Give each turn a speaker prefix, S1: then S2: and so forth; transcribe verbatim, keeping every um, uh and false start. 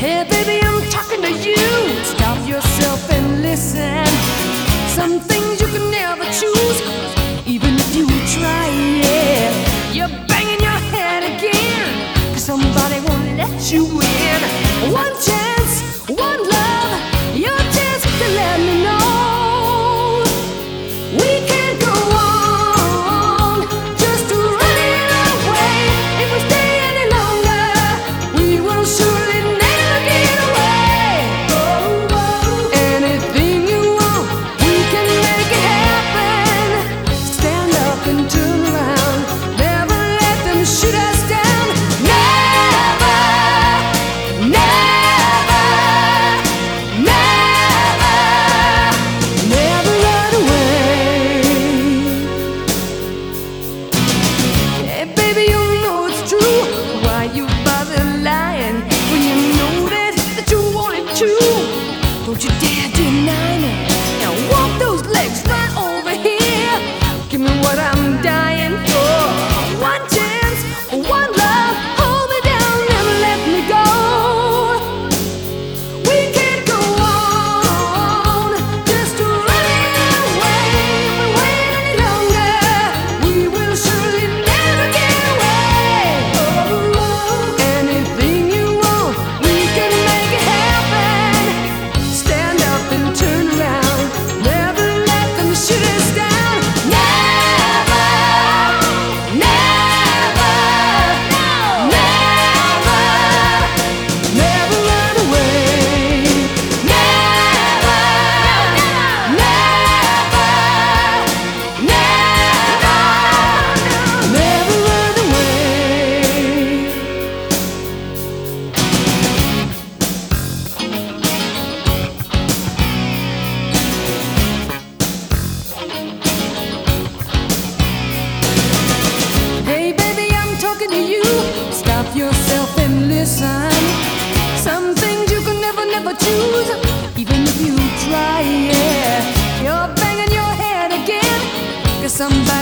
S1: Hey baby, I'm talking to you. Stop yourself and listen. Some things you can never choose, even if you try it. You're banging your head again, 'cause somebody won't let you in. One chance, one love, your chance to let me know. We can't go on just running away. If we stay any longer, we will surely never get away. Anything you want, we can make it happen. Stand up and turn around. Never let them shoot us down. Never, never, never, never run away. Hey baby, you know it's true. Why you bother lying when you know that, that you wanted to? Don't you dare deny me. Now walk those legs right over here. Give me what I'm dying for. One chance, one love. Hold me down, never let me go. We can't go on just running away. If we wait any longer, we will surely never get away. Anything you want, we can make it happen. Stand up and turn around. Never let them shoot us down. Never, never, never, never run away. Never, never, never, never run away. Hey baby, I'm talking to you. Stop yourself and listen. Some things you can never, never choose, even if you try, yeah. You're banging your head again, 'cause somebody